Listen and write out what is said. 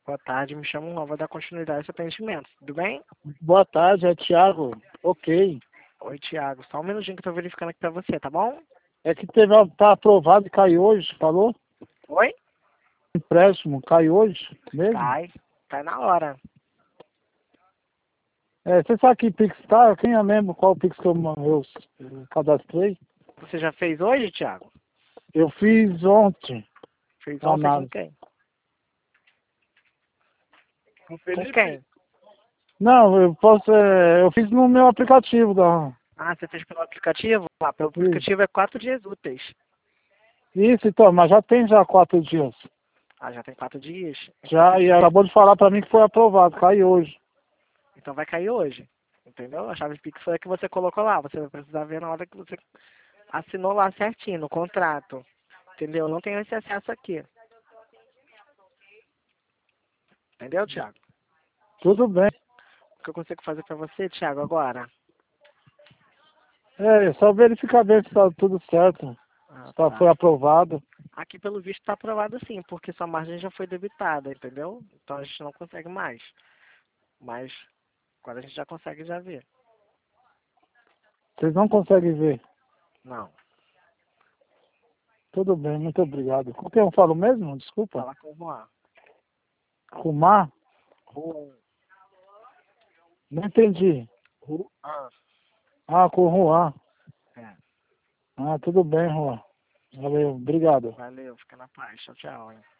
Boa tarde, me chamo Juan, vou dar continuidade ao seu atendimento, tudo bem? Boa tarde, é Thiago. Ok. Oi, Thiago, só um minutinho que eu tô verificando aqui pra você, tá bom? É que tá aprovado e cai hoje, falou? Oi? Empréstimo, cai hoje mesmo? Cai na hora. Você sabe que Pix tá? Quem é mesmo? Qual Pix que eu cadastrei? Você já fez hoje, Thiago? Eu fiz ontem Fez a ontem com análise. quem? Com quem? Não, eu fiz no meu aplicativo da. Ah, você fez pelo aplicativo? Ah, pelo Isso, aplicativo é 4 dias úteis. Isso, então, mas já 4 dias. Ah, já tem 4 dias? Já, e acabou de falar pra mim que foi aprovado, cai hoje. Então vai cair hoje. Entendeu? A chave Pix foi a que você colocou lá. Você vai precisar ver na hora que você assinou lá certinho, no contrato. Entendeu? Não tenho esse acesso aqui. Entendeu, Thiago? Tudo bem. O que eu consigo fazer pra você, Thiago, agora? Só verificar bem se tá tudo certo. Ah, Se foi tá. aprovado. Aqui, pelo visto, está aprovado sim, porque sua margem já foi debitada, entendeu? Então a gente não consegue mais. Mas agora a gente já consegue já ver. Vocês não conseguem ver. Não. Tudo bem, muito obrigado. Com quem eu falo mesmo? Desculpa. Fala com o Juan. Rumar? Juan. Não entendi. Juan. Ah, com o Juan. É. Ah, tudo bem, Juan. Valeu, obrigado. Valeu, fica na paz. Tchau, tchau, hein?